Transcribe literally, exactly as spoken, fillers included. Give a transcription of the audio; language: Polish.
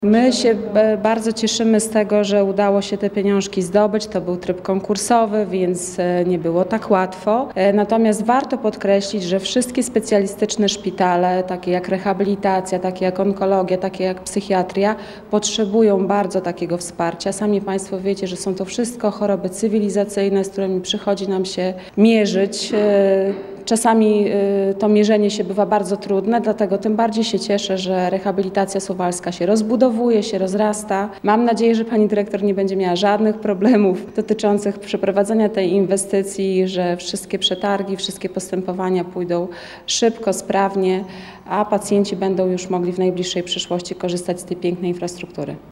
My się bardzo cieszymy z tego, że udało się te pieniążki zdobyć. To był tryb konkursowy, więc nie było tak łatwo. Natomiast warto podkreślić, że wszystkie specjalistyczne szpitale, takie jak rehabilitacja, takie jak onkologia, takie jak psychiatria, potrzebują bardzo takiego wsparcia. Sami Państwo wiecie, że są to wszystko choroby cywilizacyjne, z którymi przychodzi nam się mierzyć. Czasami to mierzenie się bywa bardzo trudne, dlatego tym bardziej się cieszę, że rehabilitacja suwalska się rozbudowuje, się rozrasta. Mam nadzieję, że Pani Dyrektor nie będzie miała żadnych problemów dotyczących przeprowadzenia tej inwestycji, że wszystkie przetargi, wszystkie postępowania pójdą szybko, sprawnie, a pacjenci będą już mogli w najbliższej przyszłości korzystać z tej pięknej infrastruktury.